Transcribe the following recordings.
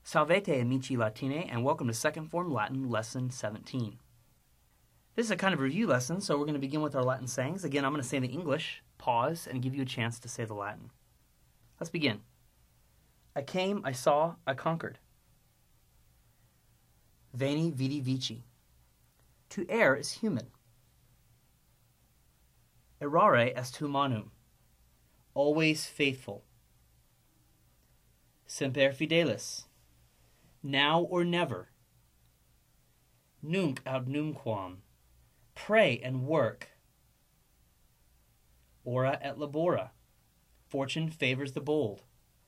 Salvete amici Latine, and welcome to Second Form Latin Lesson 17. This is a kind of review lesson, so we're going to begin with our Latin sayings. Again, I'm going to say the English, pause, and give you a chance to say the Latin. Let's begin. I came, I saw, I conquered. Veni, vidi, vici. To err is human. Errare est humanum. Always faithful. Semper fidelis. Now or never. Nunc aut nunquam. Pray and work. Ora et labora. Fortune favors the bold.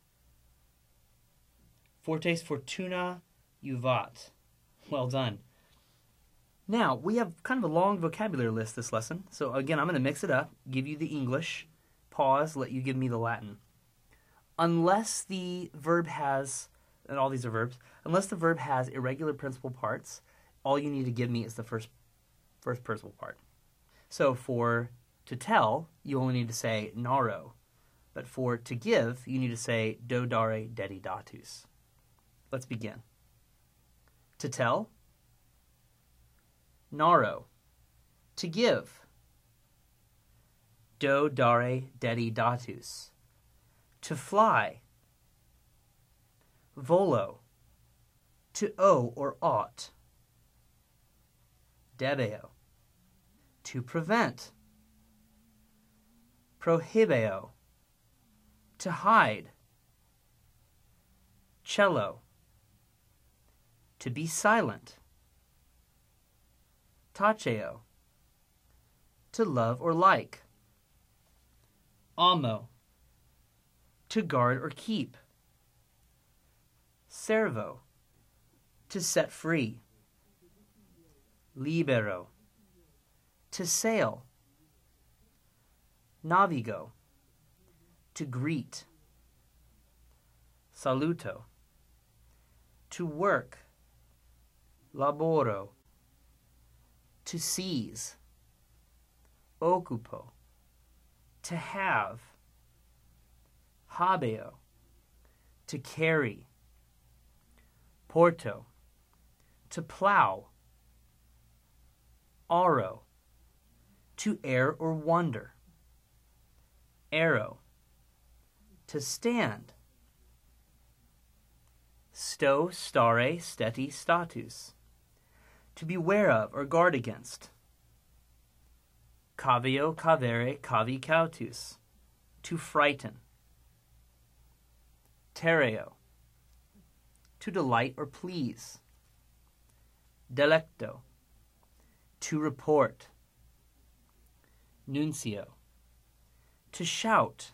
Fortes fortuna juvat. Well done. Now, we have kind of a long vocabulary list this lesson. So again, I'm going to mix it up, give you the English, pause, let you give me the Latin. Unless the verb has, and all these are verbs, unless the verb has irregular principal parts, all you need to give me is the first principal part. So for to tell, you only need to say naro. But for to give, you need to say do dare dedi datus. Let's begin. To tell, naro. To give, do dare dedi datus. To fly, volo. To owe or ought, debeo. To prevent, prohibeo. To hide, cello. To be silent, taceo. To love or like, amo. To guard or keep, servo. To set free, libero. To sail, navigo. To greet, saluto. To work, laboro. To seize, occupo. To have, habeo. To carry, porto. To plow, auro. To err or wander, arrow. To stand, sto, stare, steti, status. To beware of or guard against, cavio, cavere, cavi, cautus. To frighten, terreo. To delight or please, delecto. To report, nuncio. To shout,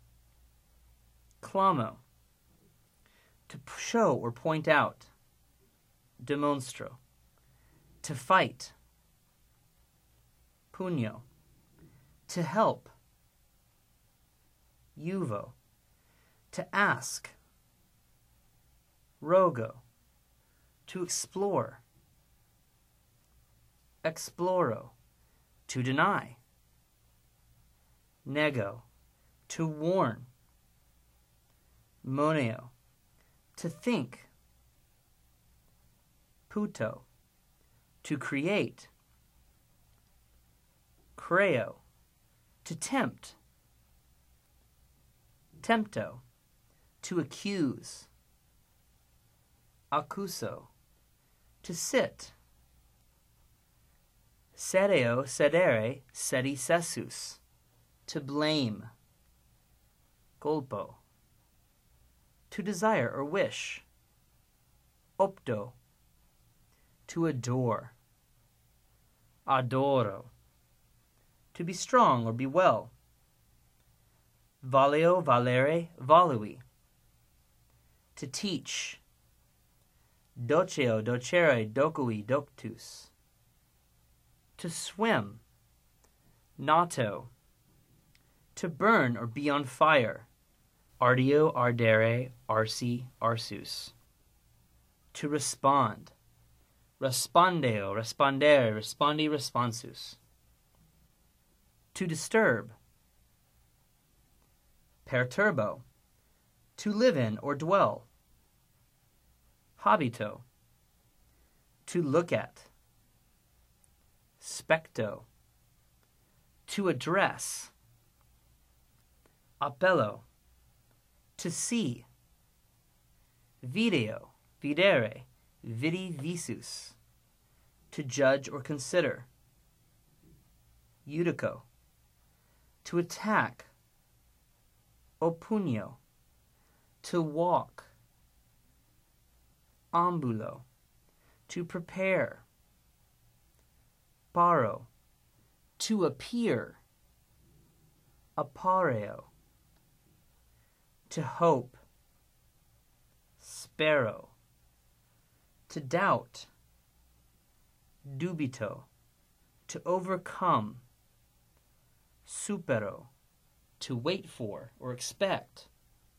clamo. To show or point out, demonstro. To fight, pugno. To help, juvo. To ask, rogo. To explore, exploro. To deny, nego. To warn, moneo. To think, puto. To create, creo. To tempt, tempto. To accuse, accuso. To sit, sedeo, sedere, sedi sessus. To blame, colpo. To desire or wish, opto. To adore, adoro. To be strong or be well, valeo, valere, valui. To teach, doceo, docere, docui, doctus. To swim, nato. To burn or be on fire, ardeo, ardere, arsi, arsus. To respond, respondeo, respondere, respondi, responsus. To disturb, perturbo. To live in or dwell, Habito. To look at. Specto. To address. Appello. To see. Video. Videre. Vidi visus. To judge or consider. Judico. To attack. Oppunio. To walk. Ambulo. To prepare. Paro. To appear. Appareo. To hope. Spero. To doubt. Dubito. To overcome. Supero. To wait for or expect.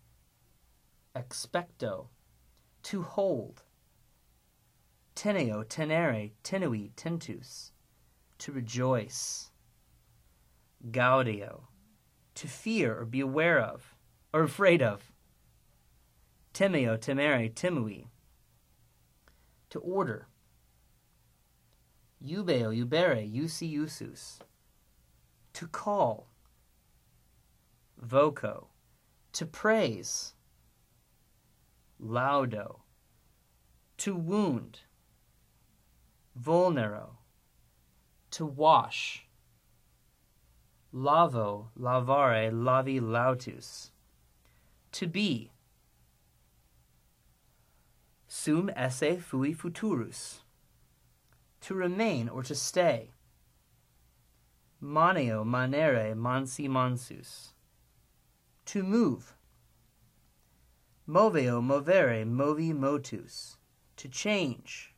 Expecto. To hold. Teneo, tenere, tenui, tentus. To rejoice. Gaudio. To fear or be aware of, or afraid of. Temeo, temere, temui. To order. Eubeo, eubere, usi, usus. To call. Voco. To praise. Laudo. To wound. Vulnero. To wash. Lavo, lavare, lavi, lautus. To be. Sum esse fui futurus. To remain or to stay. Maneo, manere, mansi, mansus. To move. Moveo, movere, movi, motus. To change.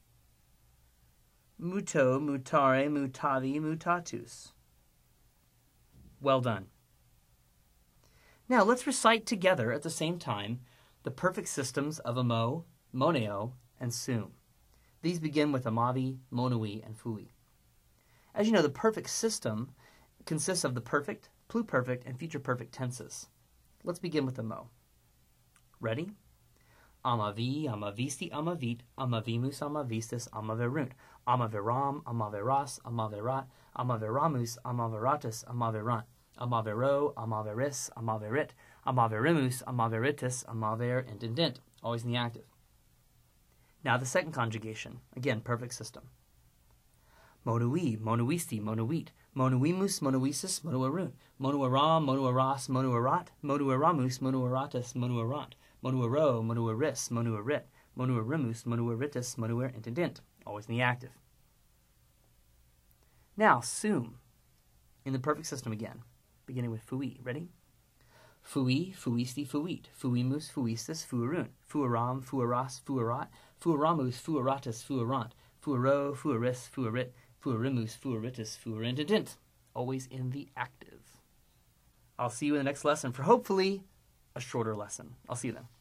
Muto, mutare, mutavi, mutatus. Well done. Now let's recite together at the same time the perfect systems of amo, moneo, and sum. These begin with amavi, monoi, and fui. As you know, the perfect system consists of the perfect, pluperfect, and future perfect tenses. Let's begin with amo. Ready? Amavi, amavisti, amavit, amavimus, amavistis, amaverunt, amaveram, amaveras, amaverat, amaveramus, amaveratus, amaverant, amavero, amaveris, amaverit, amaverimus, amaveritus, amaver, intendent. Always in the active. Now the second conjugation. Again, perfect system. Monoi, monoisti, monoit, monoimus, monoisis, monoerunt, monoeram, monoeras, monoerat, monoeramus, monoeratus, monoerant, monoero, monoeris, monoerit, monoerimus, monoeritus, monoer, intendent. Always in the active. Now, sum. In the perfect system again. Beginning with fui. Ready? Fui, fuisti, fuit, fuimus, fuistis, fuerunt, fueram, fueras, fuerat, fueramus, fueratus, fuerant, fuero, fueris, fuerit, fuerimus, fueritus, fuerintendent. Always in the active. I'll see you in the next lesson for hopefully a shorter lesson. I'll see you then.